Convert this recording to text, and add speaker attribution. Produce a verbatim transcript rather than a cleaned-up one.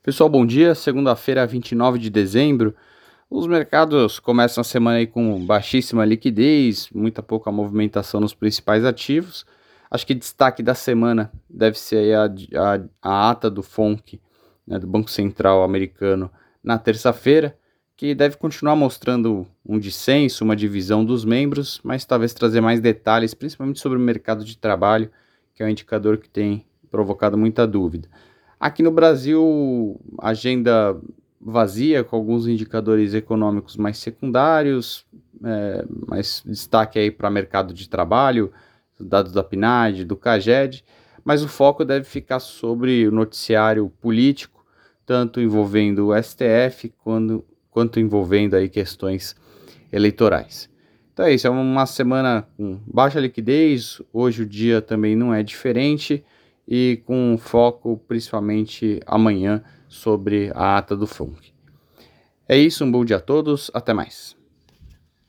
Speaker 1: Pessoal, bom dia. Segunda-feira, vinte e nove de dezembro. Os mercados começam a semana aí com baixíssima liquidez, muita pouca movimentação nos principais ativos. Acho que destaque da semana deve ser aí a, a, a ata do F O N C, né, do Banco Central americano, na terça-feira, que deve continuar mostrando um dissenso, uma divisão dos membros, mas talvez trazer mais detalhes, principalmente sobre o mercado de trabalho, que é um indicador que tem provocado muita dúvida. Aqui no Brasil, agenda vazia, com alguns indicadores econômicos mais secundários, é, mais destaque aí para mercado de trabalho, dados da P N A D, do CAGED, mas o foco deve ficar sobre o noticiário político, tanto envolvendo o S T F quando, quanto envolvendo aí questões eleitorais. Então é isso, é uma semana com baixa liquidez, hoje o dia também não é diferente, e com foco principalmente amanhã sobre a ata do F O N C. É isso, um bom dia a todos, até mais.